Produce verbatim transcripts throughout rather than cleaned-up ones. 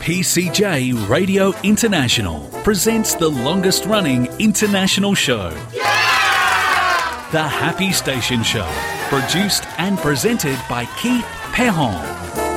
P C J Radio International presents the longest running international show. Yeah! The Happy Station Show, produced and presented by Keith Perron.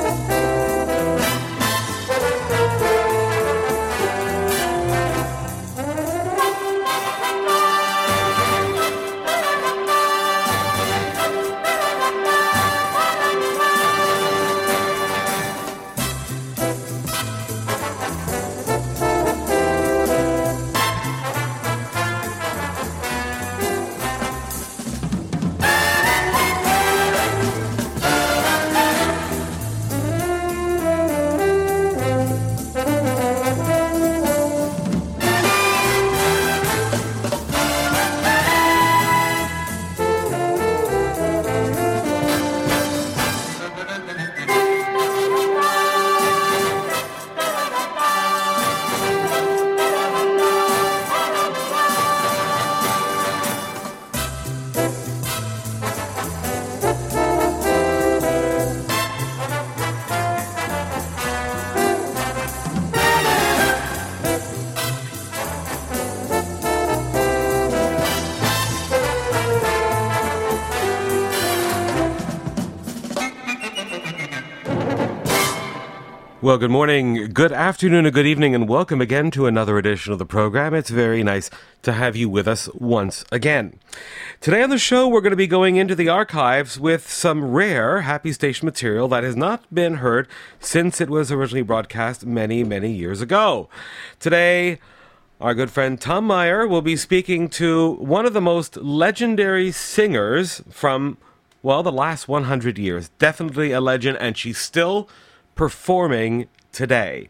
Well, good morning, good afternoon, and good evening, and welcome again to another edition of the program. It's very nice to have you with us once again. Today on the show, we're going to be going into the archives with some rare Happy Station material that has not been heard since it was originally broadcast many, many years ago. Today, our good friend Tom Meyer will be speaking to one of the most legendary singers from, well, the last one hundred years. Definitely a legend, and she's still performing today.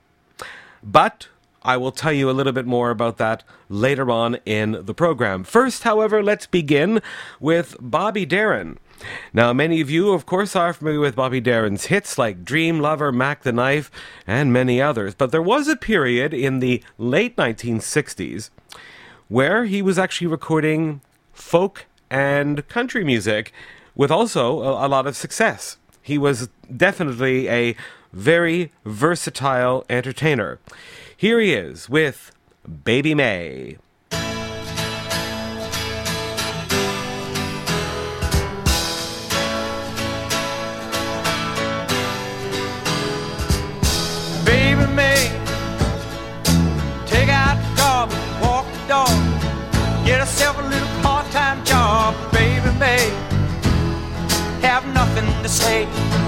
But I will tell you a little bit more about that later on in the program. First, however, let's begin with Bobby Darin. Now, many of you, of course, are familiar with Bobby Darin's hits like Dream Lover, Mac the Knife, and many others. But there was a period in the late nineteen sixties where he was actually recording folk and country music with also a, a lot of success. He was definitely a very versatile entertainer. Here he is with Baby May. Baby May, take out the garbage, walk the dog, get herself a little part-time job. Baby May, have nothing to say.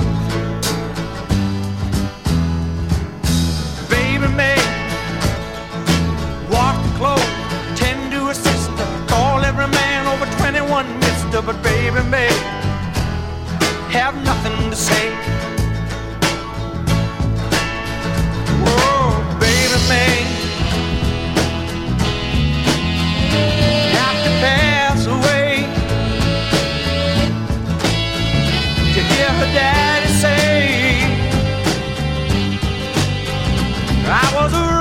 Baby May, walk the clothes, tend to her sister, call every man over twenty-one mister. But Baby May, have nothing to say. Whoa, Baby May, have to pass away to hear her daddy say, I was a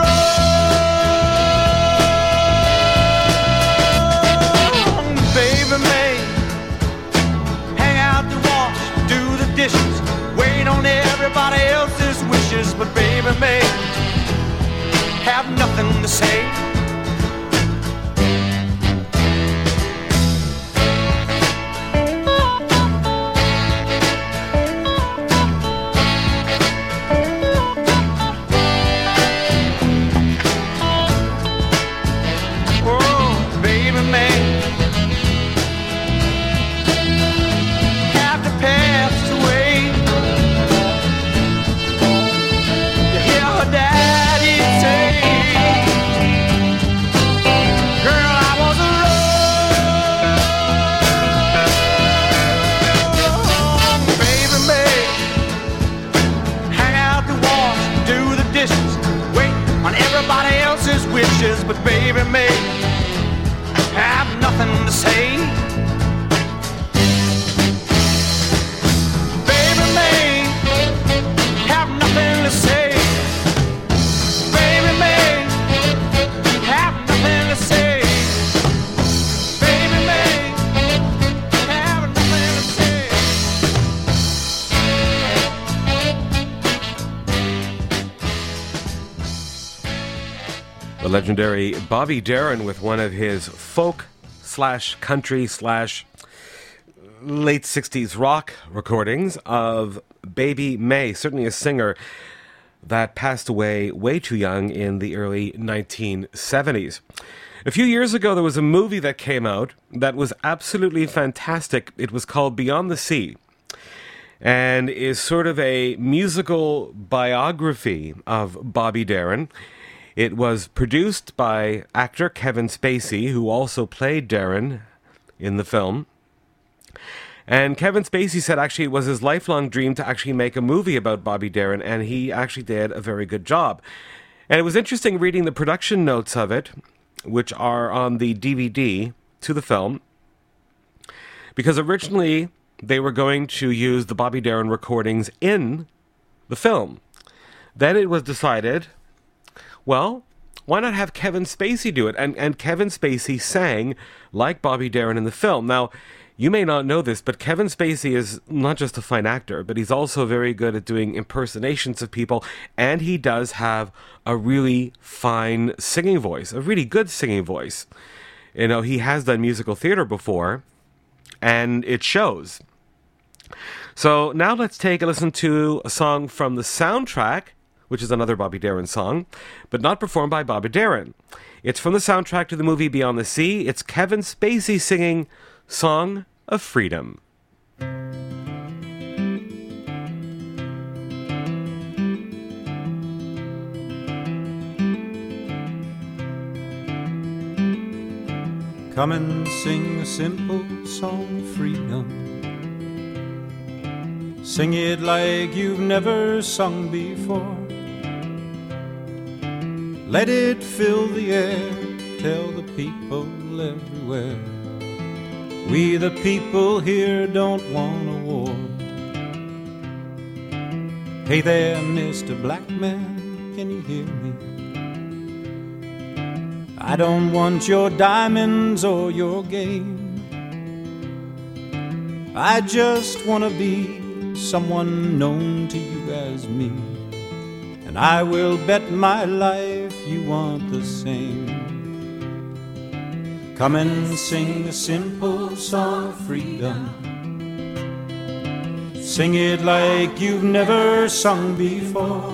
wrong. Baby May, hang out the wash, do the dishes, wait on everybody else's wishes. But Baby May, have nothing to say. But Baby May, have nothing to say. Baby May, have nothing to say. Baby May, have nothing to say. Baby May, have nothing to say. legendary Bobby Darin with one of his folk slash country slash late sixties rock recordings of Baby May, certainly a singer that passed away way too young in the early nineteen seventies. A few years ago, there was a movie that came out that was absolutely fantastic. It was called Beyond the Sea, and is sort of a musical biography of Bobby Darin. It was produced by actor Kevin Spacey, who also played Darin in the film. And Kevin Spacey said actually it was his lifelong dream to actually make a movie about Bobby Darin, and he actually did a very good job. And it was interesting reading the production notes of it, which are on the D V D to the film, because originally they were going to use the Bobby Darin recordings in the film. Then it was decided, well, why not have Kevin Spacey do it? And, and Kevin Spacey sang like Bobby Darin in the film. Now, you may not know this, but Kevin Spacey is not just a fine actor, but he's also very good at doing impersonations of people, and he does have a really fine singing voice, a really good singing voice. You know, he has done musical theater before, and it shows. So now let's take a listen to a song from the soundtrack, which is another Bobby Darin song, but not performed by Bobby Darin. It's from the soundtrack to the movie Beyond the Sea. It's Kevin Spacey singing Song of Freedom. Come and sing a simple song of freedom. Sing it like you've never sung before. Let it fill the air, tell the people everywhere, we the people here don't want a war. Hey there, Mister Black Man, can you hear me? I don't want your diamonds or your game. I just want to be someone known to you as me, and I will bet my life you want the same. Come and sing a simple song of freedom. Sing it like you've never sung before.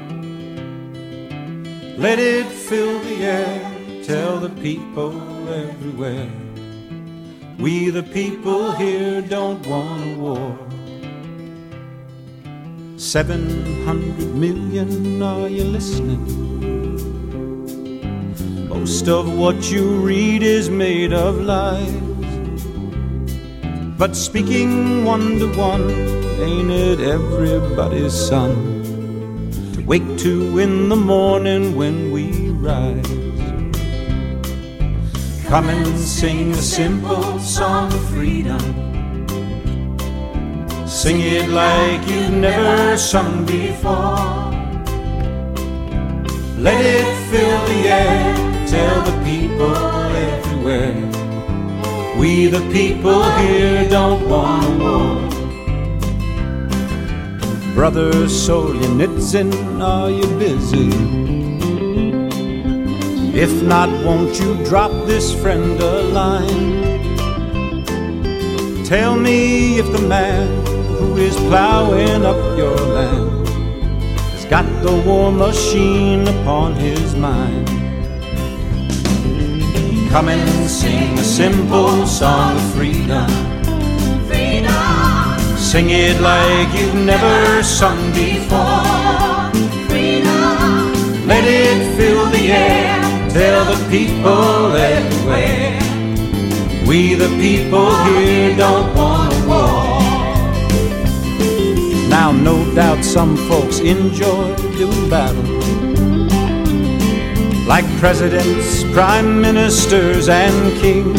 Let it fill the air, tell the people everywhere, we the people here don't want a war. Seven hundred million, are you listening? Most of what you read is made of lies, but speaking one to one, ain't it everybody's son to wake to in the morning when we rise? Come and sing a simple song of freedom. Sing it like you've never sung before. Let it fill the air, tell the people everywhere, we the people here don't want a war. Brother Solzhenitsyn, are you busy? If not, won't you drop this friend a line? Tell me if the man who is plowing up your land has got the war machine upon his mind. Come and sing a simple song of freedom. Freedom. Sing it like you've never sung before. Freedom. Let it fill the air, tell the people everywhere, we the people here don't want a war. Now no doubt some folks enjoy doing battle, like presidents, prime ministers and kings.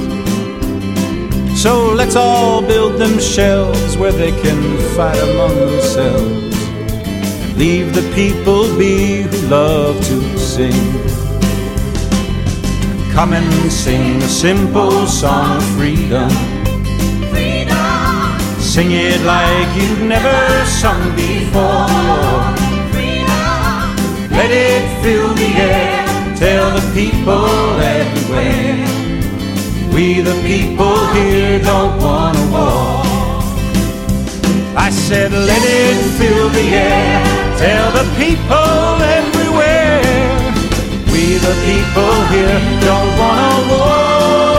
So let's all build them shells where they can fight among themselves, and leave the people be who love to sing. Come and sing a simple song of freedom. Freedom. Sing it like you've never sung before. Freedom. Let it fill the air, tell the people everywhere. We the people here don't want a war. I said let it fill the air, tell the people everywhere. We the people here don't want a war.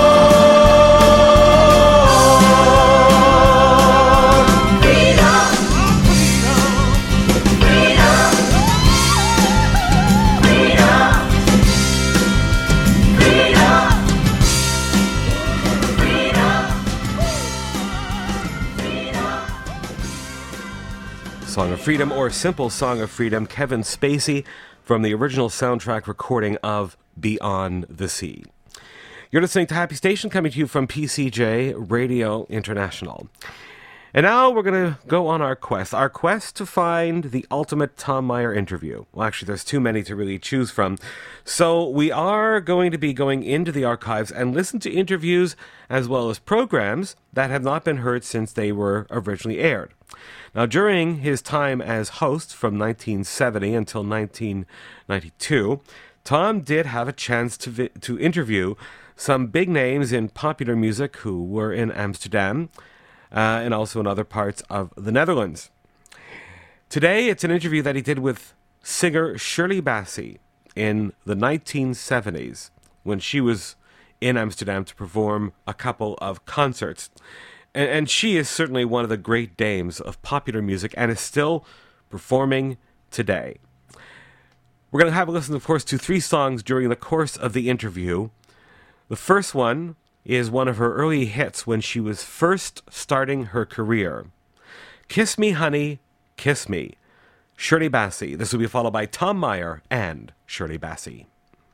Song of Freedom, or Simple Song of Freedom, Kevin Spacey, from the original soundtrack recording of Beyond the Sea. You're listening to Happy Station, coming to you from P C J Radio International. And now we're going to go on our quest, our quest to find the ultimate Tom Meyer interview. Well, actually, there's too many to really choose from. So we are going to be going into the archives and listen to interviews as well as programs that have not been heard since they were originally aired. Now, during his time as host from nineteen seventy until nineteen ninety-two, Tom did have a chance to vi- to interview some big names in popular music who were in Amsterdam uh, and also in other parts of the Netherlands. Today, it's an interview that he did with singer Shirley Bassey in the nineteen seventies when she was in Amsterdam to perform a couple of concerts. And, and she is certainly one of the great dames of popular music and is still performing today. We're going to have a listen, of course, to three songs during the course of the interview. The first one is one of her early hits when she was first starting her career. Kiss Me, Honey, Kiss Me. Shirley Bassey. This will be followed by Tom Meyer and Shirley Bassey.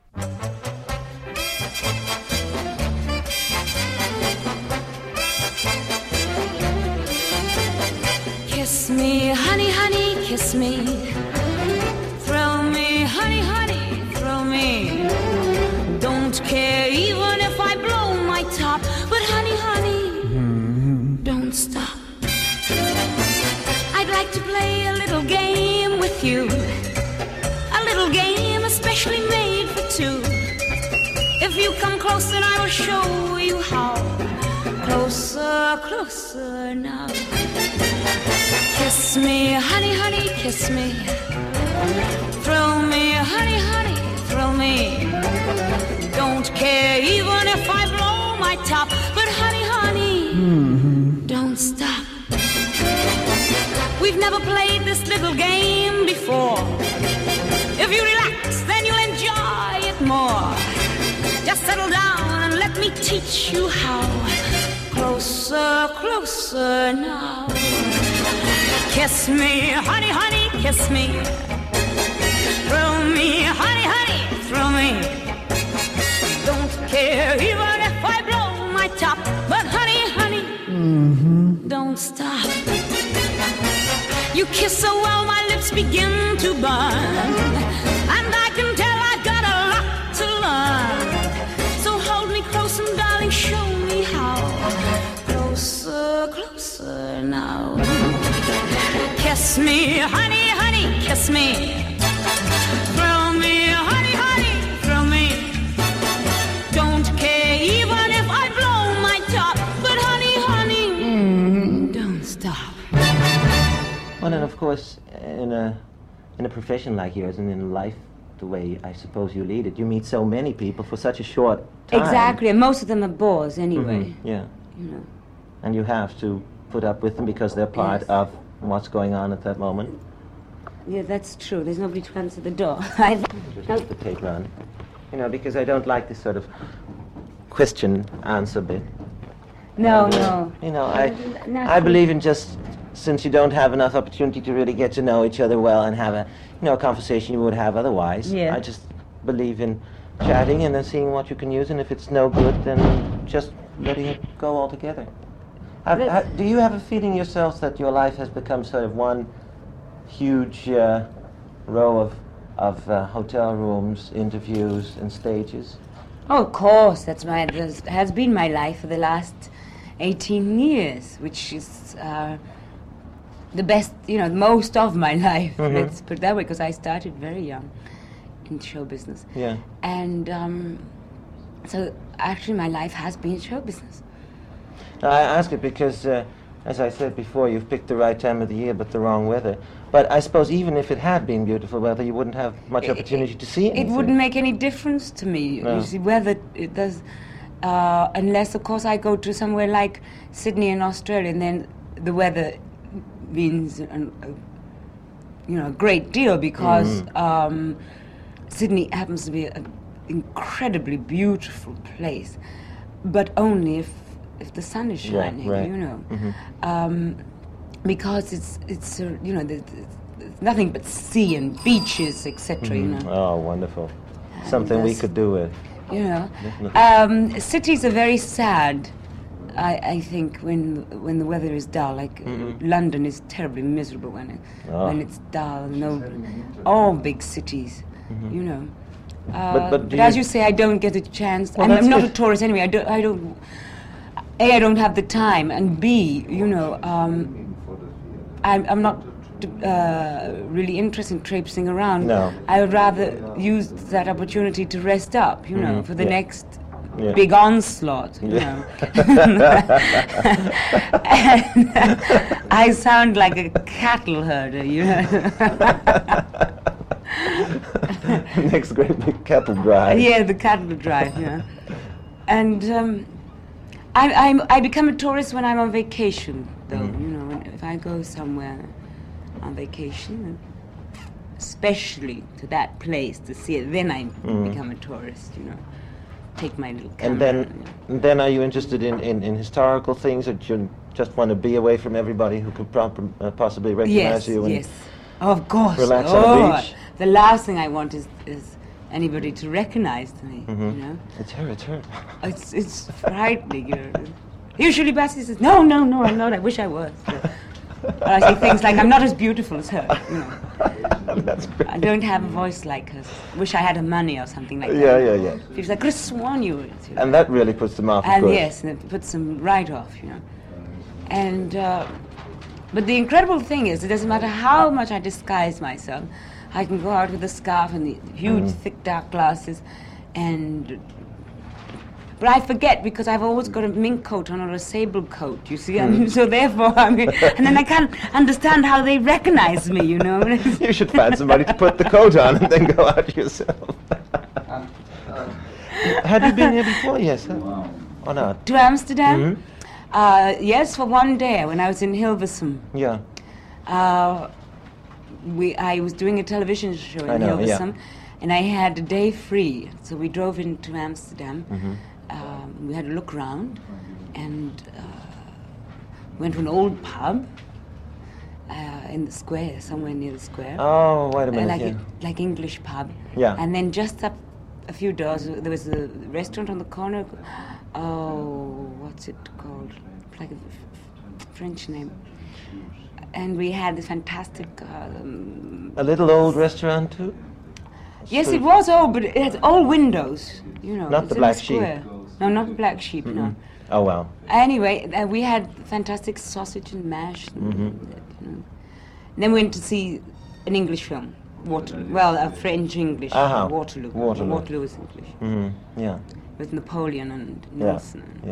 Kiss me, honey, honey, kiss me. Thrill me, honey, honey, thrill me. Don't care even if I blow my top. But honey, honey, mm-hmm. don't stop. I'd like to play a little game with you. A little game especially made for two. If you come close, then I will show you how. Closer, closer now. Kiss me, honey, honey, kiss me. Thrill me, honey, honey, thrill me. Don't care even if I blow my top. But honey, honey, mm-hmm. don't stop. We've never played this little game before. If you relax, then you'll enjoy it more. Just settle down and let me teach you how. Closer, closer now. Kiss me, honey, honey, kiss me. Thrill me, honey, honey, thrill me. Don't care even if I blow my top. But honey, honey, mm-hmm. don't stop. You kiss so well my lips begin to burn. And I can tell I've got a lot to learn. So hold me close and darling, show me how. Closer, closer now. Kiss me, honey, honey, kiss me. Thrill me, honey, honey, thrill me. Don't care even if I blow my top. But honey, honey, mm, don't stop. Well, and of course, in a in a profession like yours and in life the way I suppose you lead it, you meet so many people for such a short time. Exactly, and most of them are bores anyway. Mm-hmm. Yeah. You know. And you have to put up with them because they're part Yes. of what's going on at that moment. Yeah, that's true. There's nobody to answer the door. Just leave the tape on. You know, because I don't like this sort of question answer bit. No, And, uh, no. You know, I Not I believe in just, since you don't have enough opportunity to really get to know each other well and have a, you know, a conversation you would have otherwise. Yeah. I just believe in chatting and then seeing what you can use, and if it's no good, then just letting it go altogether. Have, Let's- ha- do you have a feeling yourself that your life has become sort of one huge uh, row of, of uh, hotel rooms, interviews, and stages? Oh, of course, that's my, that has been my life for the last eighteen years, which is uh, the best, you know, most of my life. Mhm. Let's put it that way, because I started very young in show business. Yeah. And um, so actually my life has been show business. I ask it because, uh, as I said before, you've picked the right time of the year but the wrong weather. But I suppose even if it had been beautiful weather, you wouldn't have much It- opportunity to see It anything. wouldn't make any difference to me. No. You see, whether it does, uh, unless of course I go to somewhere like Sydney in Australia, and then the weather means an, a, you know, a great deal because Mm-hmm. um, Sydney happens to be an incredibly beautiful place, but only if if the sun is Yeah, shining, right. you know. Mhm. Um, because it's it's uh, you know there's, there's nothing but sea and beaches, et cetera. You know. Oh, wonderful. Something we that's- could do with. You know, Definitely. um, cities are very sad. I, I think when when the weather is dull, like uh, London is terribly miserable when it, Oh. when it's dull. No, all big cities, you know. Uh, But- but do as you- you say, I don't get a chance. Well, I'm, that's I'm not good. a tourist anyway. I don't. I don't. A, I don't have the time, and B, you know, um, I'm, I'm not uh, really interested in traipsing around. No. I would rather use that opportunity to rest up, you know, for the yeah. next Yeah. big onslaught, you Yeah. know. And, uh, I sound like a cattle herder, you know. Next great big cattle drive. Yeah, the cattle drive, yeah. And um, I, I'm, I become a tourist when I'm on vacation, though, Mm-hmm. you know, when- if I go somewhere on vacation, especially to that place to see it, then I become a tourist, you know. Take my little camera. Mm-hmm. And then, you know. and then are you interested in, in, in historical things, or do you just want to be away from everybody who could prob- uh, possibly recognize Yes, you? And yes. Of course. relax oh, on the beach? The last thing I want is, is anybody to recognize me, Mm-hmm. you know. It's her, it's her. It's, it's frightening, you know. Usually Bessie says, no, no, no, I'm not, I wish I was. But I say things like, I'm not as beautiful as her, you know. That's great. I don't have a voice like her. Wish I had her money or something like Yeah, that. yeah, yeah. She's like, I could have sworn you would. You know? And that really puts them off, of And course. yes, and it puts them right off, you know. And, uh, but the incredible thing is, it doesn't matter how much I disguise myself, I can go out with a scarf and the huge, Mm. thick, dark glasses, and, but I forget because I've always got a mink coat on or a sable coat, you see, I Mm. mean, so therefore, I mean, and then I can't understand how they recognize me, you know. You should find somebody to put the coat on and then go out yourself. Had you been here before? Yes. Huh? Or not? To Amsterdam? Mm-hmm. Uh, yes, for one day when I was in Hilversum. Yeah. Uh, we, I was doing a television show in I know, yeah. Hilversum, and I had a day free. So we drove into Amsterdam. Mm-hmm. Um, we had a look round, and uh, went to an old pub uh, in the square, somewhere near the square. Oh, wait a Uh, minute. like yeah. a, like English pub. Yeah. And then just up a few doors, uh, there was a restaurant on the corner. Oh, what's it called? Like a f- f- French name. And we had this fantastic. Um, A little old restaurant too? yes, So- it was old, but it had all windows. You know. Not it's the in Black a Sheep. square. No, not the Black Sheep. No. Oh, well. Anyway, uh, we had fantastic sausage and mash. And, Mm-hmm. you know. Then we went to see an English film, Waterloo. Well, a French English, Aha, Waterloo. Waterloo. Waterloo is English. Mm, yeah. With Napoleon and Yeah. Nelson. Yeah.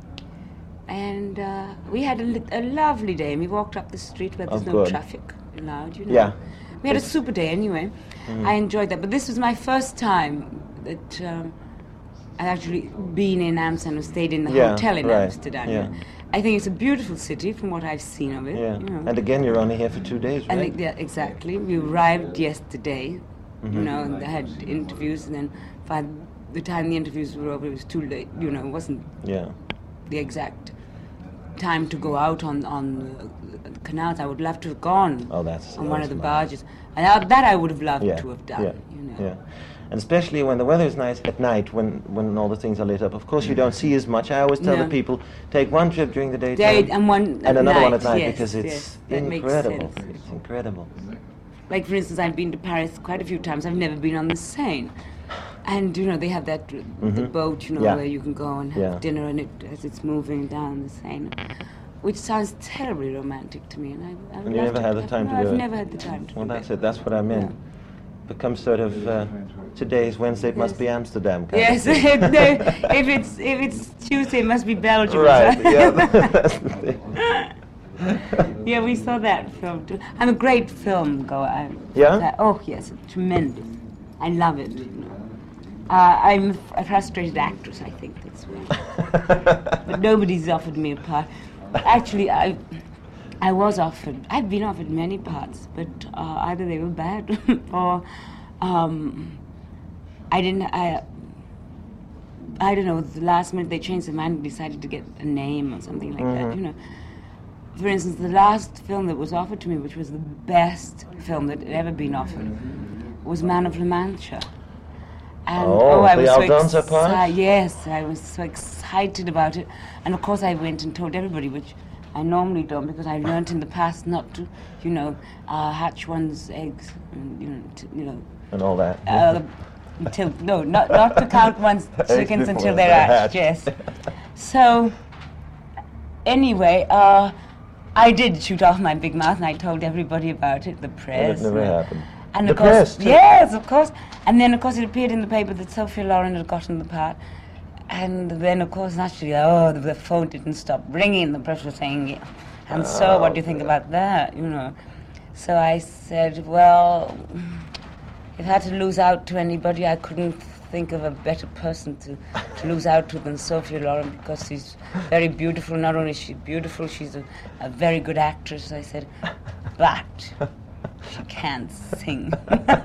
And uh, we had a, li- a lovely day. And we walked up the street where there's Oh, no good. traffic allowed, you know. Yeah. We had a super day anyway. I enjoyed that. But this was my first time that um, I'd actually been in Amsterdam or stayed in the Yeah, hotel in right, Amsterdam. yeah. I think it's a beautiful city from what I've seen of it. Yeah. You know. And again, you're only here for two days, And right? it- yeah, exactly. We arrived yesterday, Mm-hmm. you know, and they had interviews, and then by the time the interviews were over, it was too late. You know, it wasn't Yeah. the exact time to go out on on the, the canals. I would love to have gone Oh, that's- on one that's of the nice. barges, and I, that I would have loved Yeah. to have done. Yeah. You know. Yeah. And especially when the weather is nice at night, when, when all the things are lit up. Of course, you don't see as much. I always tell No. the people, take one trip during the daytime Day and one and at another one at night, night yes, because it's yes, that makes incredible. sense. It's incredible. Like, for instance, I've been to Paris quite a few times. I've never been on the Seine. And, you know, they have that, uh, the boat, you know, Mm-hmm. Yeah. where you can go and have Yeah. dinner and it, as it's moving down the Seine, which sounds terribly romantic to me. And I, I would And you love never had the have- time no, to do I've it? never had the time to Well, do that's that. it. That's what I meant. becomes sort of uh, today's Wednesday, it must be Amsterdam kind Yes, of thing. no, if it's if it's Tuesday, it must be Belgium. Right, yeah, that's the thing. Yeah, we saw that film too. I'm a great film goer. I, Yeah? I- oh yes, tremendous. I love it. You know. uh, I'm a frustrated actress, I think that's why. But nobody's offered me a part. Actually, I I was offered. I've been offered many parts, but uh, either they were bad or um, I didn't. I I don't know. The last minute they changed their mind and decided to get a name or something like that. You know. For instance, the last film that was offered to me, which was the best film that had ever been offered, was Man of La Mancha. And Oh, I the was so Aldonza part? exci- Yes, I was so excited about it. And of course I went and told everybody, which I normally don't, because I learned in the past not to, you know, uh, hatch one's eggs, and, you know, t- you know, And all that. uh, until, no, not, not to count one's chickens before until they're they're hatched, hatched. yes. So, anyway, uh, I did shoot off my big mouth and I told everybody about it, the press. And it never and- happened. And The of course, press, too? yes, of course. And then, of course, it appeared in the paper that Sophia Loren had gotten the part. And then, of course, naturally, oh, the, the phone didn't stop ringing. The press was saying, yeah. And so, what do you think about that, you know? So I said, well, if I had to lose out to anybody, I couldn't think of a better person to, to lose out to than Sophia Loren, because she's very beautiful. Not only is she beautiful, she's a, a very good actress. I said, but she can't sing.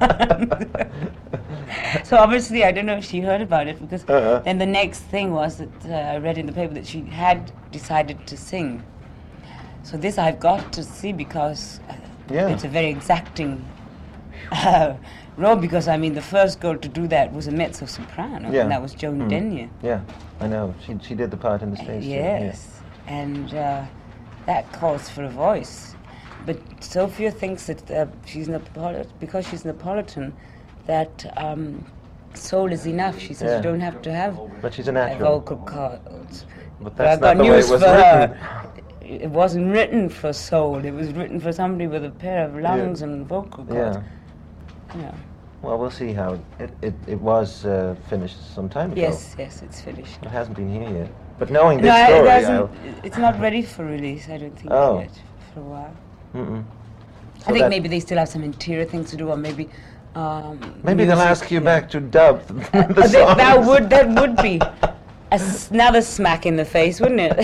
So obviously, I don't know if she heard about it, because Uh-huh. then the next thing was that uh, I read in the paper that she had decided to sing. So this I've got to see, because uh, Yeah. it's a very exacting uh, role, because I mean the first girl to do that was a mezzo-soprano, Yeah. and that was Joan Mm. Denyer. Yeah, I know. She she did the part in the States. too, yeah. Yes, and uh, that calls for a voice. But Sophia thinks that uh, she's Neapolit- because she's Neapolitan, that um, soul is enough. She says Yeah. you don't have to have But she's a uh, natural. vocal cords. But But I've that's not got the way news it was for written. her. It wasn't written for soul. It was written for somebody with a pair of lungs and vocal cords. Yeah. Yeah. Well, we'll see how it it, it was uh, finished some time ago. Yes, yes, it's finished. It hasn't been here yet. But knowing this No, it story, doesn't. I'll, It's not ready for release. I don't think Oh. yet for a while. mm-mm. I So think that- maybe they still have some interior things to do, or maybe. Um, maybe they'll music, ask you yeah. back to dub the Uh, that, songs. that would that would be a s- another smack in the face, wouldn't it?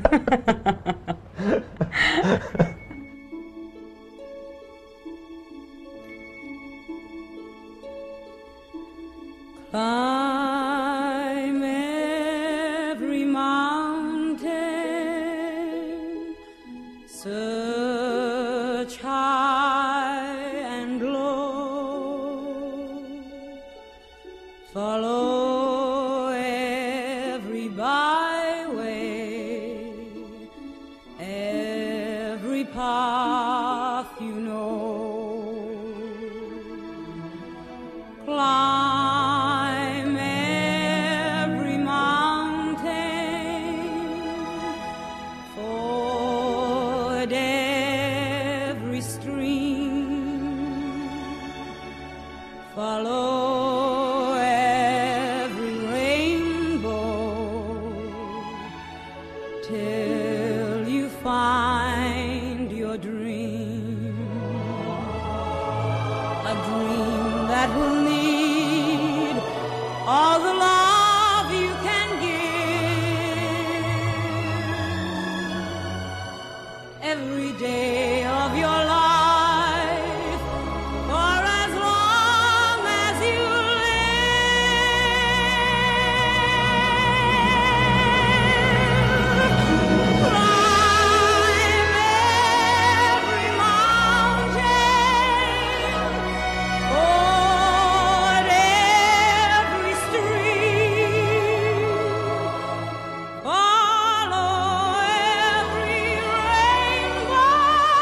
Climb every mountain, search high and low, follow every byway, every path you know. Climb every mountain, ford every stream, follow every rainbow, till you find your dream, a dream that will need all the love you can give every day of your life, for as long as you live. Climb every mountain, ford every stream, follow every rainbow,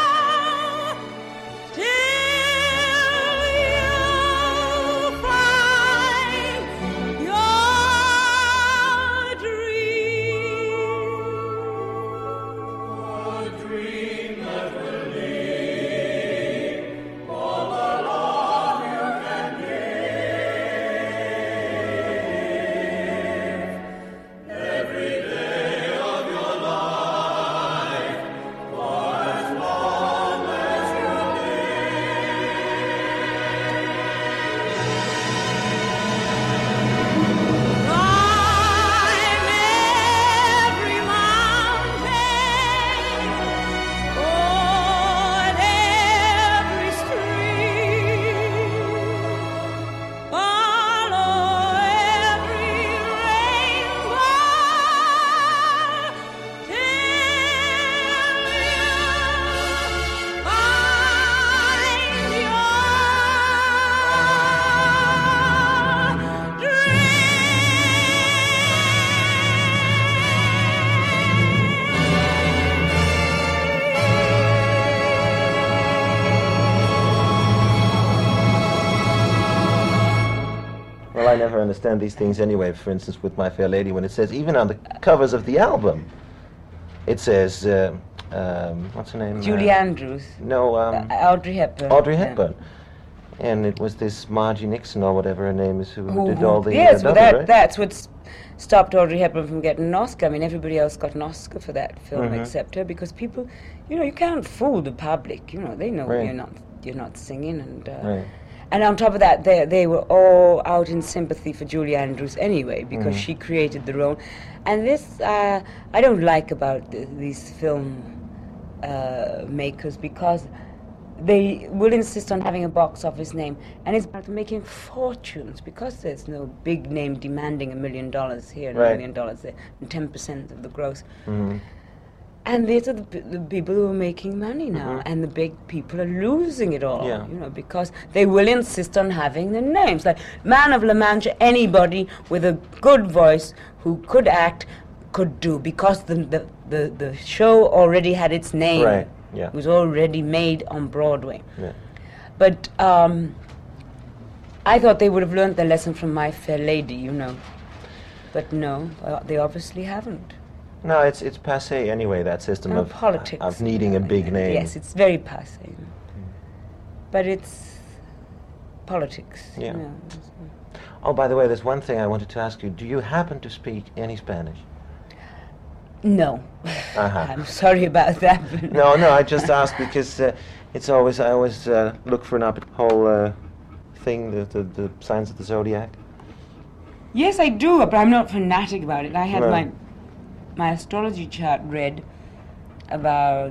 I never understand these things anyway. For instance, with My Fair Lady, when it says, even on the covers of the album, it says, uh, um, what's her name? Julie Uh, Andrews. No, um, Uh, Audrey Hepburn. Audrey Yeah. Hepburn. And it was this Margie Nixon, or whatever her name is, who, Who- did who- all the yes, uh, well, double, that, right? that's what s- stopped Audrey Hepburn from getting an Oscar. I mean, everybody else got an Oscar for that film Mm-hmm. except her, because people, you know, you can't fool the public. You know, they know Right. you're not you're not singing, and uh, Right. and on top of that, they they were all out in sympathy for Julie Andrews anyway, because Mm-hmm. she created the role. And this uh, I don't like about the, these film uh, makers, because they will insist on having a box office name, and it's about making fortunes, because there's no big name demanding a million dollars here and Right. a million dollars there, and ten percent of the gross. Mhm. And these are the, p- the people who are making money now, and the big people are losing it all, Yeah. you know, because they will insist on having the names. Like Man of La Mancha, anybody with a good voice who could act could do, because the, the, the, the show already had its name. Right, yeah. It was already made on Broadway. Yeah. But um, I thought they would have learned their lesson from My Fair Lady, you know. But no, uh, they obviously haven't. No, it's it's passé anyway, that system No, of politics. of needing a big name. Yes, it's very passé. But it's politics. Yeah. You know. Oh, by the way, there's one thing I wanted to ask you. Do you happen to speak any Spanish? No. Uh-huh. I'm sorry about that. But No, no, I just asked because uh, it's always, I always uh, look for an up whole uh, thing, the, the, the signs of the zodiac. Yes, I do, but I'm not fanatic about it. I had No. my my astrology chart read about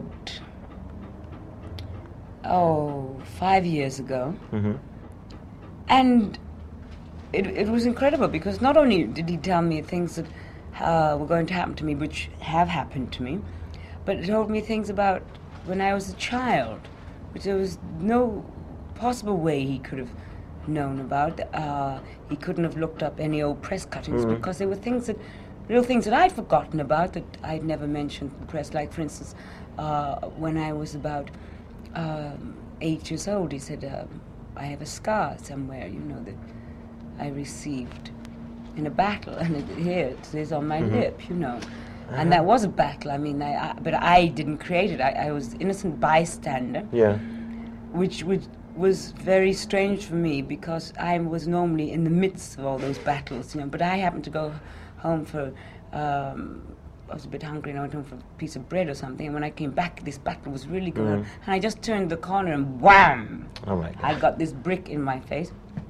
oh five years ago, Mm-hmm. and it it was incredible, because not only did he tell me things that uh, were going to happen to me, which have happened to me, but it told me things about when I was a child, which there was no possible way he could have known about. Uh, he couldn't have looked up any old press cuttings, because there were things that, little things that I'd forgotten about that I'd never mentioned in the press. Like, for instance, uh, when I was about um, eight years old, he said, um, I have a scar somewhere, you know, that I received in a battle, and it, here it is on my lip, you know. And that was a battle. I mean, I, I, but I didn't create it. I, I was innocent bystander, Yeah. which which was very strange for me, because I was normally in the midst of all those battles, you know. But I happened to go home for, um, I was a bit hungry, and I went home for a piece of bread or something. And when I came back, this battle was really going on, and I just turned the corner, and wham! Oh my God. I got this brick in my face.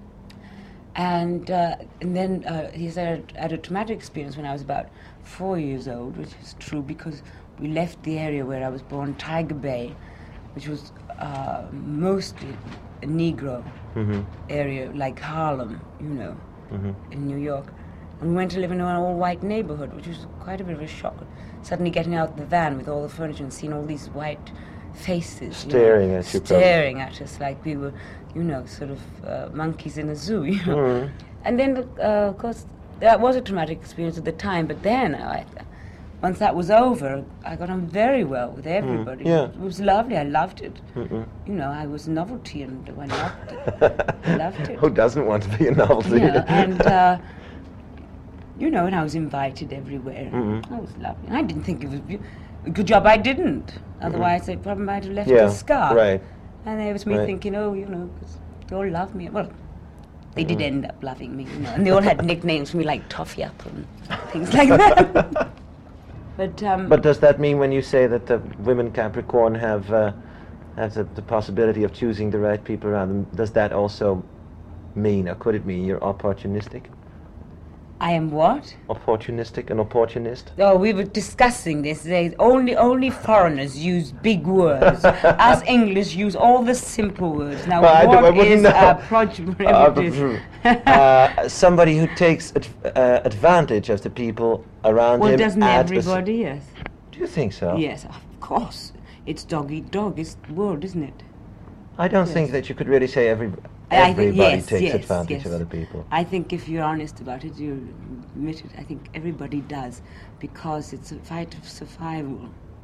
And uh, and then uh, he said I had a traumatic experience when I was about four years old, which is true, because we left the area where I was born, Tiger Bay, which was uh, mostly a Negro area, like Harlem, you know, in New York. And we went to live in an all-white neighborhood, which was quite a bit of a shock. Suddenly getting out of the van with all the furniture and seeing all these white faces. you know, Staring at you, probably. Staring at us like we were, you know, sort of uh, monkeys in a zoo, you know. Mm. And then, uh, of course, that was a traumatic experience at the time, but then, I, once that was over, I got on very well with everybody. yeah. It was lovely, I loved it. You know, I was a novelty, and I loved it. I loved it. Who doesn't want to be a novelty? Yeah, and, uh, you know, and I was invited everywhere. That was lovely. And I didn't think it was a good job I didn't. Otherwise, they probably might have left Yeah, a scar. right. And there was me Right. thinking, oh, you know, 'cause they all love me. Well, they did end up loving me, you know. And they all had nicknames for me, like Toffee Up and things like that. But, um, But does that mean when you say that the women Capricorn have uh, have the, the possibility of choosing the right people around them, does that also mean, or could it mean, you're opportunistic? I am what? Opportunistic, an opportunist? Oh, we were discussing this. They, only only foreigners use big words. Us English use all the simple words. Now, Well, I don't- I what wouldn't is know. a project? Uh, uh, somebody who takes ad- uh, advantage of the people around Well, him. doesn't at a s- everybody? Yes. Do you think so? Yes, of course. It's dog eat dog. It's the world, isn't it? I don't think that you could really say every I think- everybody yes, takes yes, advantage yes. of other people. I think if you're honest about it, you admit it. I think everybody does, because it's a fight of survival.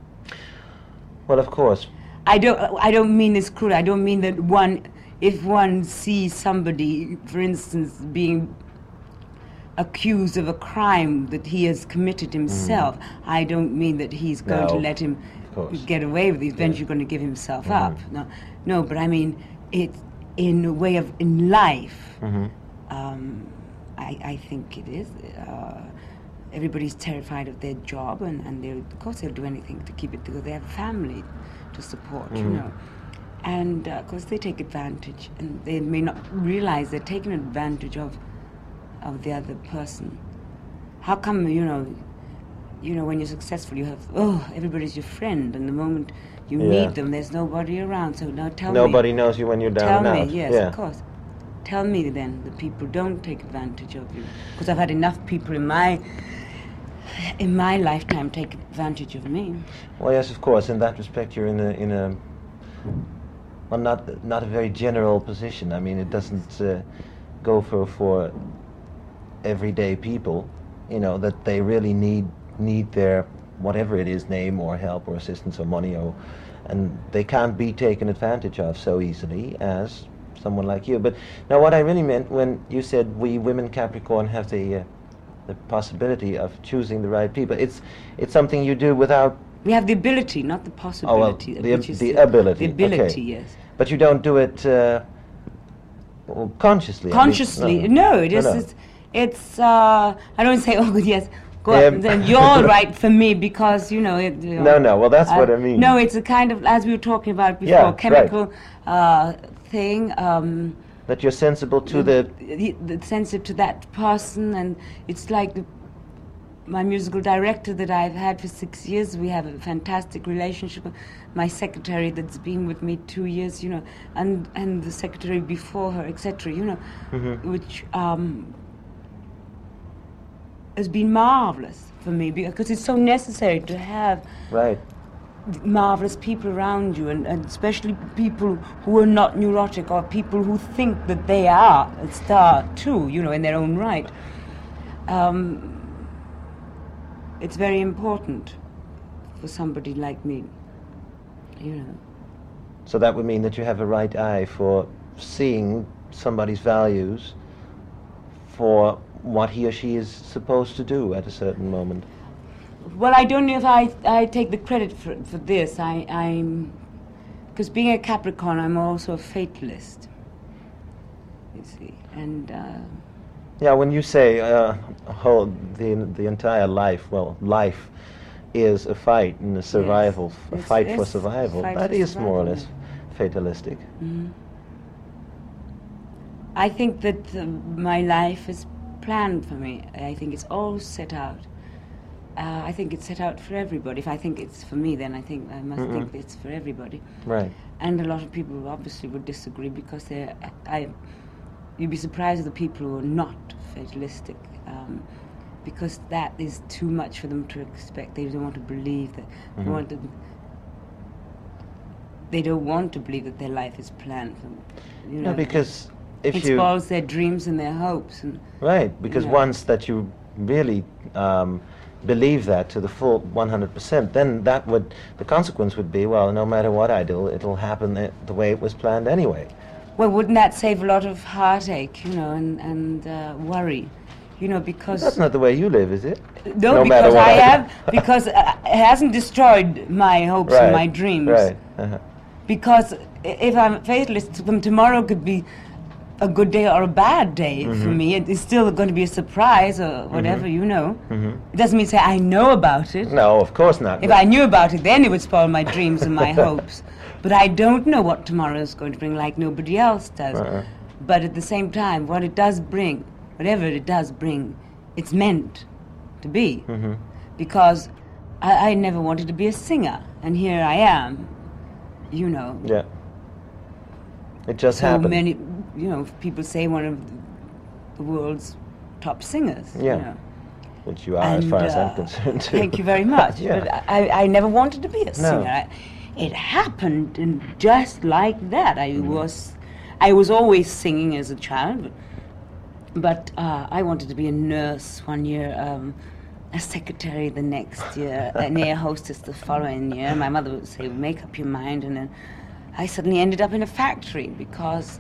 Well, of course. I don't. I don't mean this cruel. I don't mean that one. If one sees somebody, for instance, being accused of a crime that he has committed himself. Mm. I don't mean that he's going no, to let him get away with it. He's eventually yeah. going to give himself mm-hmm. up. No, no, but I mean, it's in a way of in life. Mm-hmm. Um, I, I think it is. Uh, everybody's terrified of their job, and, and of course they'll do anything to keep it together. They have a family to support, mm-hmm. you know. And uh, of course they take advantage, and they may not realize they're taking advantage of of the other person. How come, you know, you know, when you're successful, you have, oh, everybody's your friend, and the moment you yeah. need them, there's nobody around. So now tell nobody me. Nobody knows you when you're down tell and out. me, yes, yeah. of course. Tell me then, the people don't take advantage of you, because I've had enough people in my in my lifetime take advantage of me. Well, yes, of course. In that respect, you're in a in a well, not not a very general position. I mean, it doesn't uh, go for for everyday people, you know, that they really need need their whatever it is, name or help or assistance or money, or and they can't be taken advantage of so easily as someone like you. But now, what I really meant when you said we women Capricorn have the uh, the possibility of choosing the right people, it's it's something you do without. We have the ability, not the possibility. Oh, well, the, which is the ability. The ability, okay. yes. But you don't do it uh, well, consciously. Consciously, I mean, no. no. It is. No, no. It's. it's uh, I don't say, oh yes, go um, up. Then you're all right for me because you know it. You know, no, no. Well, that's uh, what I mean. No, it's a kind of, as we were talking about before, yeah, chemical right. uh, thing. Um, that you're sensible to the, the, the, the sensitive to that person, and it's like the, my musical director that I've had for six years. We have a fantastic relationship. My secretary that's been with me two years, you know, and and the secretary before her, et cetera. You know, mm-hmm. which um, has been marvelous for me because it's so necessary to have right. marvelous people around you, and, and especially people who are not neurotic or people who think that they are a star too, you know, in their own right. Um, it's very important for somebody like me, you know. So that would mean that you have a right eye for seeing somebody's values for what he or she is supposed to do at a certain moment. Well, I don't know if I I take the credit for for this. I I'm because being a Capricorn, I'm also a fatalist. You see, and uh, yeah, when you say uh, whole the the entire life, well, life is a fight and a survival, yes. a it's, fight it's for survival. Fight that for is survival. More or less fatalistic. Mm-hmm. I think that uh, my life is planned for me. I think it's all set out. Uh, I think it's set out for everybody. If I think it's for me, then I think I must Mm-mm. think it's for everybody. Right. And a lot of people obviously would disagree because they're. I, you'd be surprised at the people who are not fatalistic, um, because that is too much for them to expect. They don't want to believe that. Mm-hmm. They want to. They don't want to believe that their life is planned for them. You know, no, because if it you spoils their dreams and their hopes. And, right, because you know, once that you really. Um, believe that to the full one hundred percent, then that would, the consequence would be, well, no matter what I do, it'll happen the, the way it was planned anyway. Well, wouldn't that save a lot of heartache, you know, and, and uh, worry, you know, because... That's not the way you live, is it? No, no because I, I have, do. because uh, it hasn't destroyed my hopes right, and my dreams. Right, uh-huh. Because if I'm fatalist, from tomorrow could be a good day or a bad day mm-hmm. for me. It is still going to be a surprise or whatever, mm-hmm. you know. Mm-hmm. It doesn't mean to say I know about it. No, of course not. If I knew about it, then it would spoil my dreams and my hopes. But I don't know what tomorrow is going to bring, like nobody else does. Uh-uh. But at the same time, what it does bring, whatever it does bring, it's meant to be. Mm-hmm. Because I, I never wanted to be a singer, and here I am, you know. Yeah. It just so happened. many, you know, people say one of the world's top singers. Yeah, you know. Which you are, and, as far as uh, I'm concerned, too. Thank you very much. yeah. But I, I never wanted to be a singer. No. I, it happened, and just like that. I mm. was, I was always singing as a child, but, but uh, I wanted to be a nurse one year, um, a secretary the next year, an air hostess the following year. My mother would say, "Make up your mind," and then I suddenly ended up in a factory because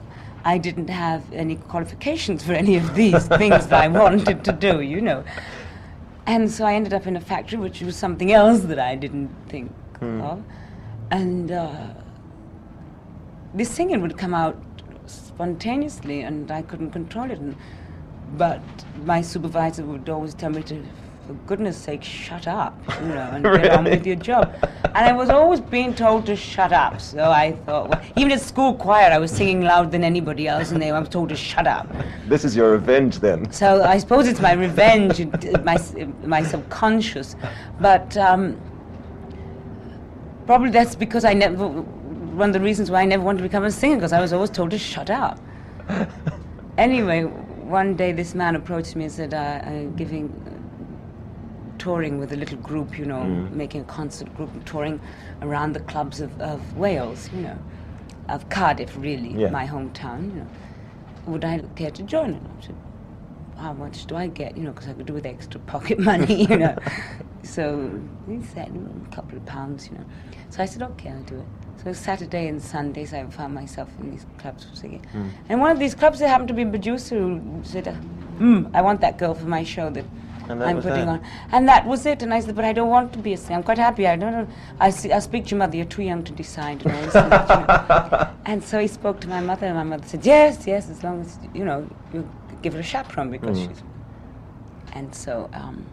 I didn't have any qualifications for any of these things that I wanted to do, you know. And so I ended up in a factory, which was something else that I didn't think Hmm. of. And uh, the singing would come out spontaneously, and I couldn't control it. And, but my supervisor would always tell me to, for goodness sake, shut up, you know, and get on with your job. And I was always being told to shut up. So I thought, well, even at school choir, I was singing louder than anybody else, and they, I was told to shut up. This is your revenge then. So I suppose it's my revenge, it- my s- my subconscious, but um, probably that's because I never. One of the reasons why I never wanted to become a singer, because I was always told to shut up. Anyway, one day this man approached me and said, uh, uh, giving, uh, touring with a little group, you know, Mm. making a concert group, touring around the clubs of, of Wales, you know, of Cardiff, really, Yeah. my hometown, you know. Would I care to join it? I said, how much do I get, you know, because I could do with extra pocket money, you know. So he said, "Mm, a couple of pounds, you know. So I said, okay, I'll do it. So Saturday and Sundays I found myself in these clubs for singing. Mm. And one of these clubs, there happened to be a producer who said, hmm, I want that girl for my show that And that I'm was putting that. on. And that was it. And I said, but I don't want to be a singer. I'm quite happy. I don't know. I see, I'll speak to your mother. You're too young to decide. And, all this and, that, you know. And so he spoke to my mother, and my mother said, yes, yes, as long as, you know, you give her a chaperone, because Mm. she's... And so um,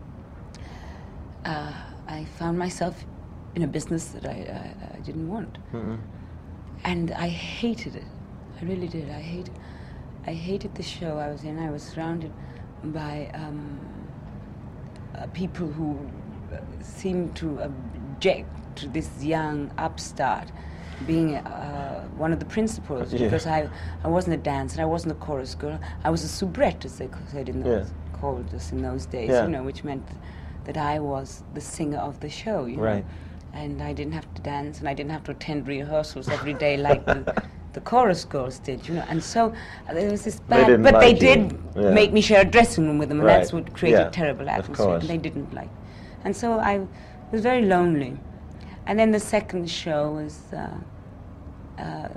uh, I found myself in a business that I, I, I didn't want. Mm-mm. And I hated it. I really did. I hated I hated the show I was in. I was surrounded by um, uh, people who uh, seemed to object to this young upstart being uh, one of the principals, Yeah. because I, I wasn't a dancer, I wasn't a chorus girl, I was a soubrette, as they said in those, called us in those days, Yeah. you know, which meant that I was the singer of the show, you know. Right. And I didn't have to dance, and I didn't have to attend rehearsals every day like the, the chorus girls did, you know. And so uh, there was this bad, didn't but they like you. did Yeah. make me share a dressing room with them, and that's Right. what created Yeah, terrible of atmosphere. course. And they didn't like. And so I was very lonely. And then the second show was uh, uh,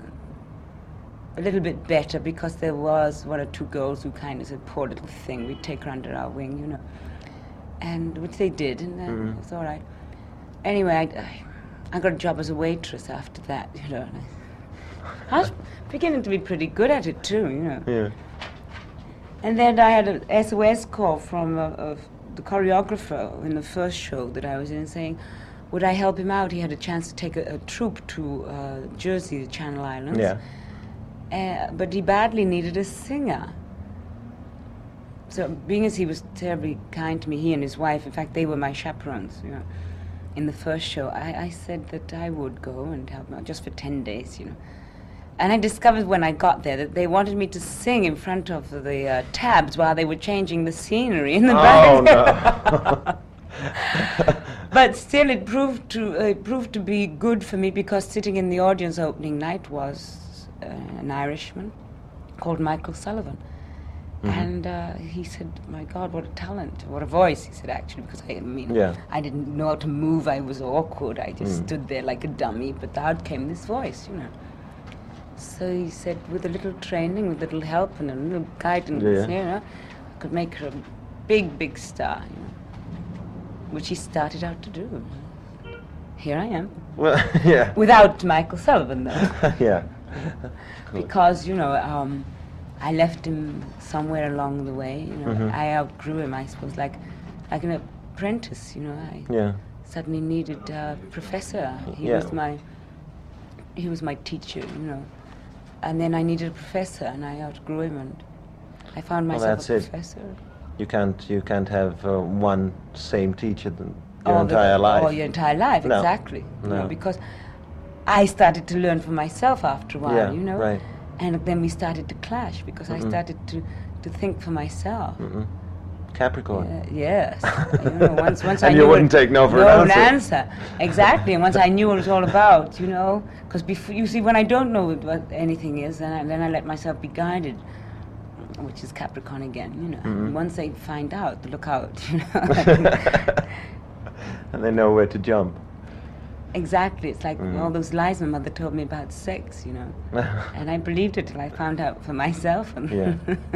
a little bit better, because there was one or two girls who kind of said, poor little thing, we'd take her under our wing, you know. And which they did, and uh, Mhm. it was all right. Anyway, I, I, I got a job as a waitress after that, you know. And I, I was beginning to be pretty good at it too, you know. Yeah. And then I had an S O S call from uh, uh, the choreographer in the first show that I was in, saying, would I help him out? He had a chance to take a, a troupe to uh, Jersey, the Channel Islands. Yeah. Uh, but he badly needed a singer. So, being as he was terribly kind to me, he and his wife, in fact, they were my chaperones, you know, in the first show, I, I said that I would go and help him out, just for ten days, you know. And I discovered when I got there that they wanted me to sing in front of the uh, tabs while they were changing the scenery in the Oh, back. No. But still, it proved to uh, it proved to be good for me, because sitting in the audience opening night was uh, an Irishman called Michael Sullivan. Mhm. And uh, he said, my God, what a talent, what a voice, he said, actually, because I mean, Yeah. I didn't know how to move, I was awkward, I just Mm. stood there like a dummy, but out came this voice, you know. So he said, with a little training, with a little help and a little guidance, Yeah. you know, I could make her a big, big star, you know, which he started out to do. Here I am. Well, yeah. Without Michael Sullivan, though. Yeah. Because, you know, um, I left him somewhere along the way, you know. Mhm. I outgrew him, I suppose, like like an apprentice, you know. I Yeah. suddenly needed a professor. He Yeah. was my he was my teacher, you know. And then I needed a professor, and I outgrew him, and I found Well, myself that's a it. professor. You can't you can't have uh, one same teacher th- your all the- entire life. All your entire life, No. exactly. You know, No. because I started to learn for myself after a while, Yeah, you know. right. And then we started to clash, because I Mm-mm. started to, to think for myself. Mm-mm. Capricorn. Uh, yes. you know, once, once I And knew you wouldn't what, take no for no an answer. answer. Exactly. And once I knew what it was all about, you know, because before you see, when I don't know what anything is, then I, then I let myself be guided, which is Capricorn again, you know. Mhm. And once they find out, look out, you know. And they know where to jump. Exactly. It's like Mm. all those lies my mother told me about sex, you know. And I believed it till I found out for myself. And Yeah.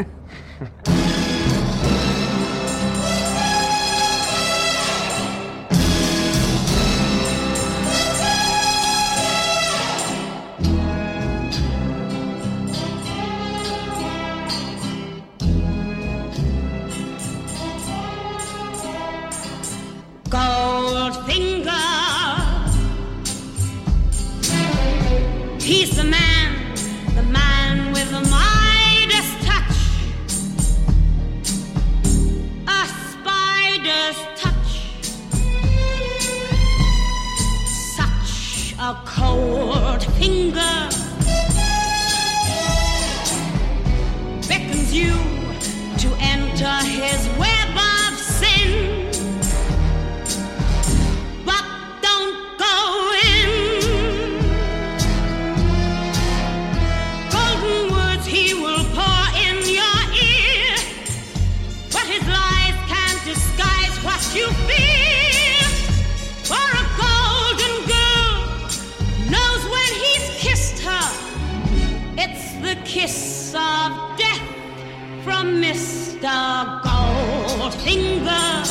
Goldfinger, he's the man, the man with the Midas touch, a spider's touch, such a cold finger beckons you to enter his web of sin. You feel for a golden girl knows when he's kissed her. It's the kiss of death from Mister Goldfinger.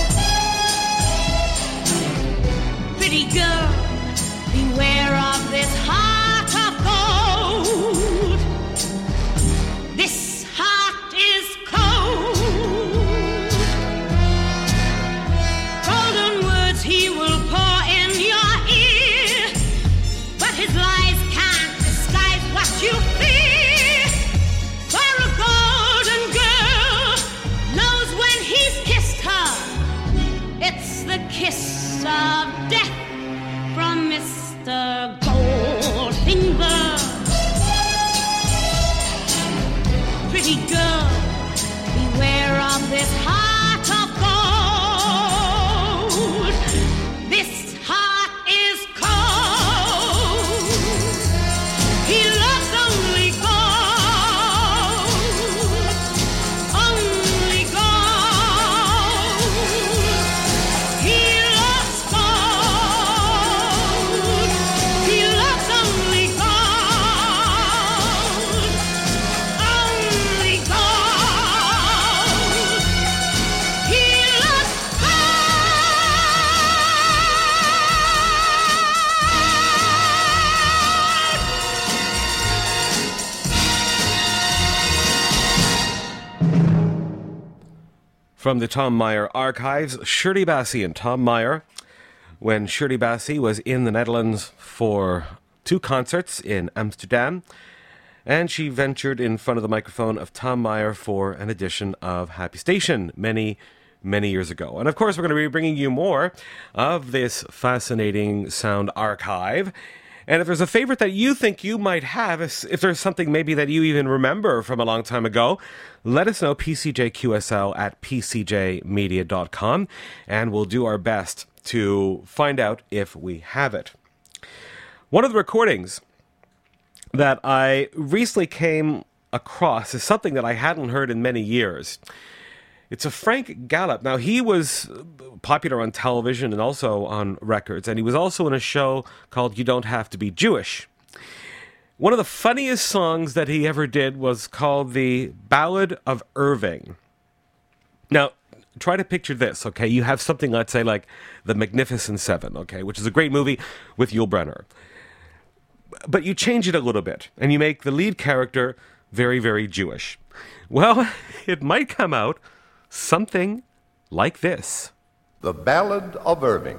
Pretty girl, beware of this heart of gold. This heart is cold. He will pour in your ear, but his lies can't disguise what you fear. For a golden girl knows when he's kissed her. It's the kiss of death from Mister Goldfinger. Pretty girl, beware of this heart of gold. This heart is cold. He loves only gold, only gold. He loves gold. He loves only gold, only gold. He loves From the Tom Meyer archives, Shirley Bassey and Tom Meyer, when Shirley Bassey was in the Netherlands for two concerts in Amsterdam, and she ventured in front of the microphone of Tom Meyer for an edition of Happy Station many, many years ago. And of course, we're going to be bringing you more of this fascinating sound archive. And if there's a favorite that you think you might have, if, if there's something maybe that you even remember from a long time ago, let us know, p c j q s l at p c j media dot com, and we'll do our best to find out if we have it. One of the recordings that I recently came across is something that I hadn't heard in many years. It's a Frank Gallup. Now, he was popular on television and also on records, and he was also in a show called You Don't Have to Be Jewish. One of the funniest songs that he ever did was called The Ballad of Irving. Now, try to picture this, okay? You have something, let's say, like The Magnificent Seven, okay, which is a great movie with Yul Brynner. But you change it a little bit, and you make the lead character very, very Jewish. Well, it might come out something like this. The Ballad of Irving.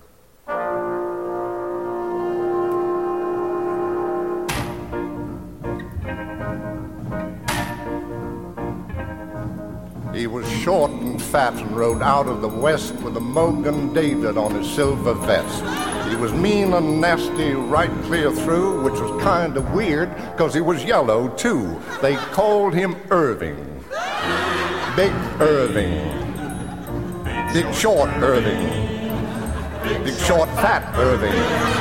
He was short and fat and rode out of the west with a Mogan David on his silver vest. He was mean and nasty right clear through, which was kind of weird, because he was yellow, too. They called him Irving. Big Irving. Big Short Irving. Big Short Fat Irving.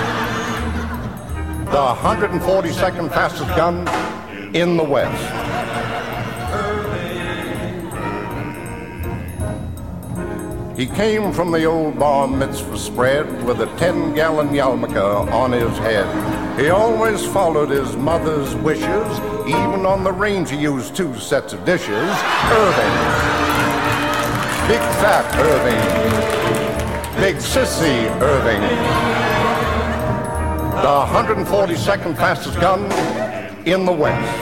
The one hundred forty-second fastest gun in the West. He came from the old bar mitzvah spread with a ten-gallon yarmulke on his head. He always followed his mother's wishes. Even on the range he used two sets of dishes. Irving. Big fat Irving. Big sissy Irving. The one hundred forty-second fastest gun in the West.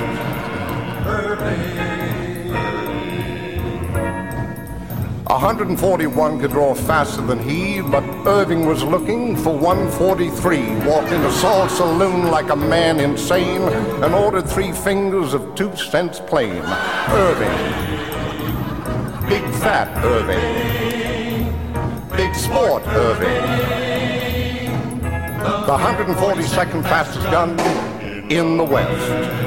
one hundred forty-one could draw faster than he, but Irving was looking for one forty-three. Walked into Saul's saloon like a man insane and ordered three fingers of two cents plain. Irving. Big fat Irving. Big sport Irving. The one hundred forty-second fastest gun in the West.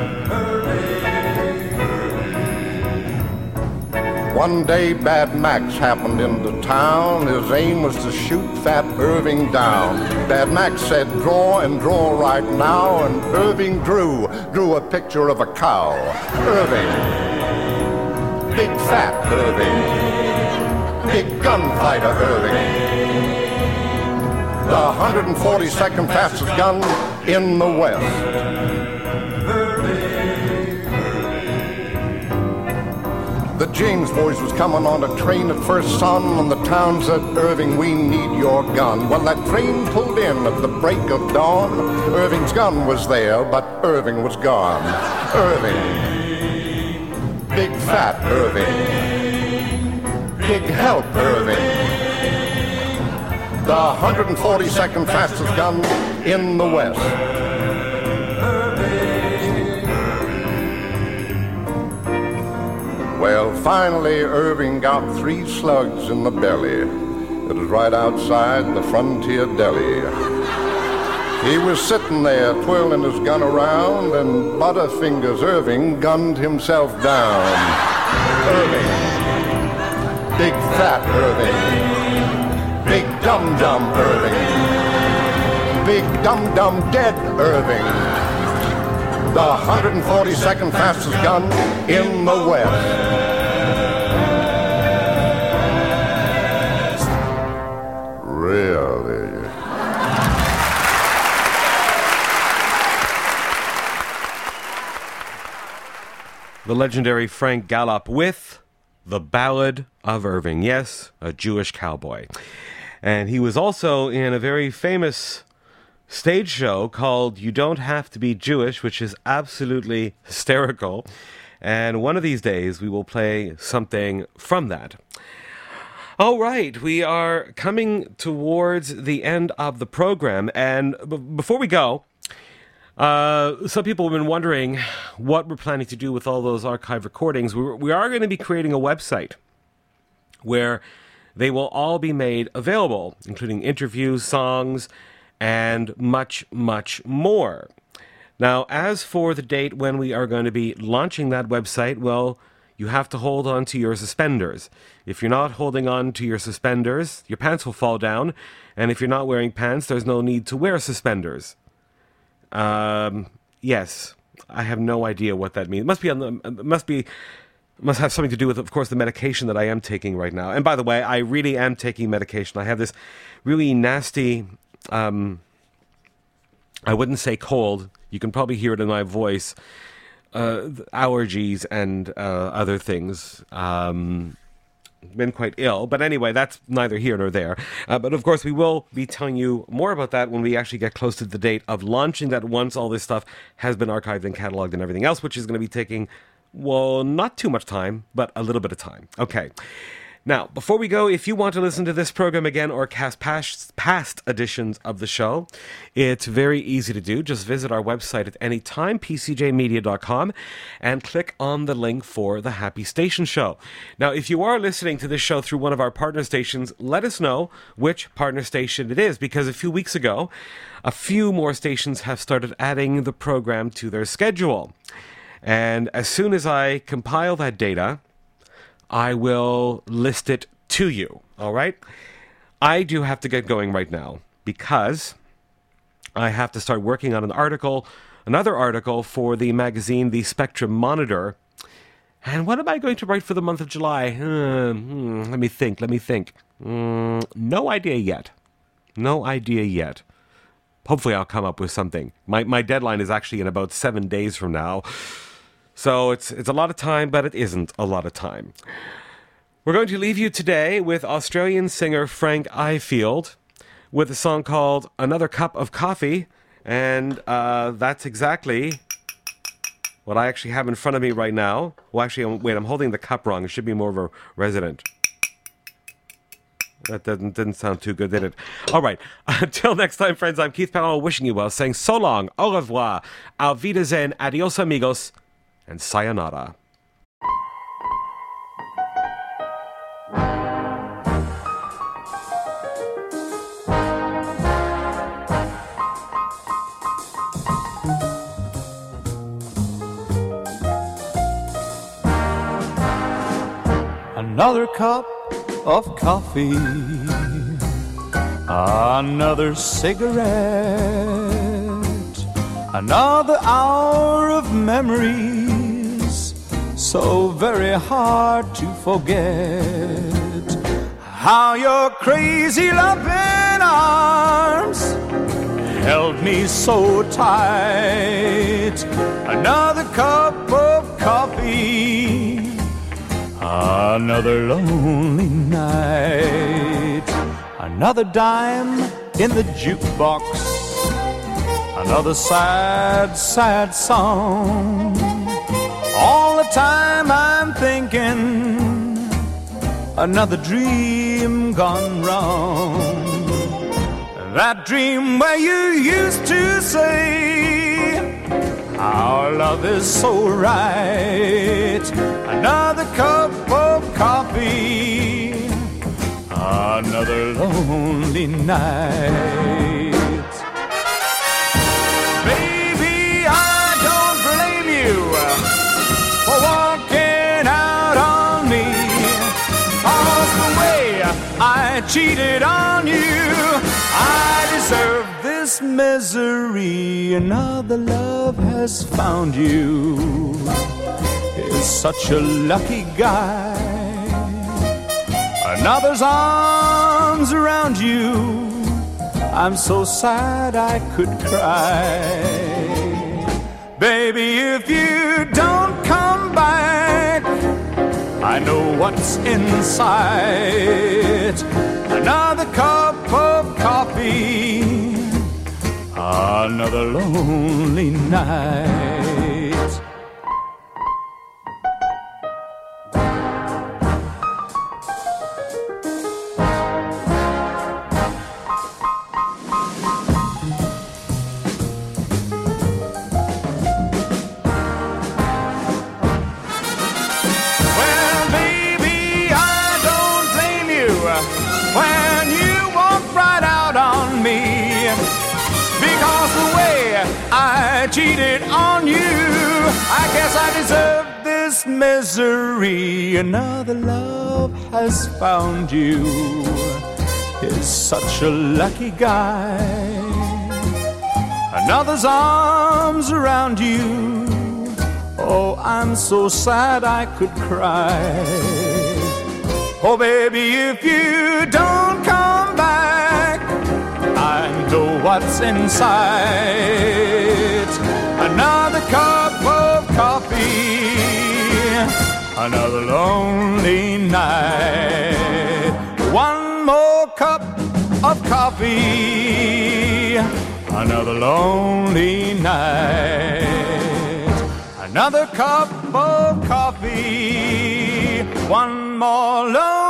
One day Bad Max happened into town. His aim was to shoot fat Irving down. Bad Max said, draw and draw right now, and Irving drew, drew a picture of a cow. Irving. Big fat Irving. Big gunfighter Irving. The one hundred forty-second fastest gun in the West. The James boys was coming on a train at first sun, and the town said, Irving, we need your gun. Well, that train pulled in at the break of dawn. Irving's gun was there, but Irving was gone. Irving. Big fat Irving. Big help Irving. The one hundred forty-second fastest gun in the West. Well, finally, Irving got three slugs in the belly. It was right outside the Frontier Deli. He was sitting there twirling his gun around, and Butterfingers Irving gunned himself down. Irving. Big fat Irving. Big dum-dum Irving. Big dum-dum dead Irving. The one hundred forty-second fastest gun in the West. Really? The legendary Frank Gallup with The Ballad of Irving. Yes, a Jewish cowboy. And he was also in a very famous stage show called You Don't Have to Be Jewish, which is absolutely hysterical. And one of these days we will play something from that. All right, we are coming towards the end of the program. And b- before we go, uh, some people have been wondering what we're planning to do with all those archive recordings. We, we are going to be creating a website where they will all be made available, including interviews, songs, and much, much more. Now, as for the date when we are going to be launching that website, well, you have to hold on to your suspenders. If you're not holding on to your suspenders, your pants will fall down, and if you're not wearing pants, there's no need to wear suspenders. Um, yes, I have no idea what that means. It must be on the, it must be, must have something to do with, of course, the medication that I am taking right now. And by the way, I really am taking medication. I have this really nasty, um, I wouldn't say cold. You can probably hear it in my voice. Uh, allergies and uh, other things. Um, been quite ill. But anyway, that's neither here nor there. Uh, but of course, we will be telling you more about that when we actually get close to the date of launching that, once all this stuff has been archived and cataloged and everything else, which is going to be taking, well, not too much time, but a little bit of time. Okay. Now, before we go, if you want to listen to this program again or cast past, past editions of the show, it's very easy to do. Just visit our website at any time, p c j media dot com, and click on the link for The Happy Station Show. Now, if you are listening to this show through one of our partner stations, let us know which partner station it is, because a few weeks ago, a few more stations have started adding the program to their schedule. And as soon as I compile that data, I will list it to you, all right? I do have to get going right now because I have to start working on an article, another article for the magazine The Spectrum Monitor, And what am I going to write for the month of July? Uh, hmm, let me think, let me think. Mm, no idea yet. No idea yet. Hopefully I'll come up with something. My my deadline is actually in about seven days from now. So it's it's a lot of time, but it isn't a lot of time. We're going to leave you today with Australian singer Frank Ifield with a song called Another Cup of Coffee. And uh, that's exactly what I actually have in front of me right now. Well, actually, wait, I'm holding the cup wrong. It should be more of a resonant. That didn't, didn't sound too good, did it? All right. Until next time, friends, I'm Keith Powell wishing you well, saying so long, au revoir, auf Wiedersehen, adios amigos, and sayonara. Another cup of coffee, another cigarette, another hour of memories, so very hard to forget. How your crazy loving arms held me so tight. Another cup of coffee, another lonely night. Another dime in the jukebox, another sad, sad song. All the time I'm thinking, another dream gone wrong. That dream where you used to say, our love is so right. Another cup of coffee, another lonely night. Baby, I don't blame you for walking out on me. 'Cause the way I cheated on you, I deserve this misery. Another love has found you. Is such a lucky guy. Another's arms around you. I'm so sad I could cry. Baby, if you don't come back, I know what's inside. Another cup of coffee, another lonely night. When you walked right out on me, because the way I cheated on you, I guess I deserve this misery. Another love has found you. Is such a lucky guy. Another's arms around you. Oh, I'm so sad I could cry. Oh, baby, if you don't come back, I know what's inside. Another cup of coffee, another lonely night. One more cup of coffee, another lonely night. Another cup of coffee, one more lonely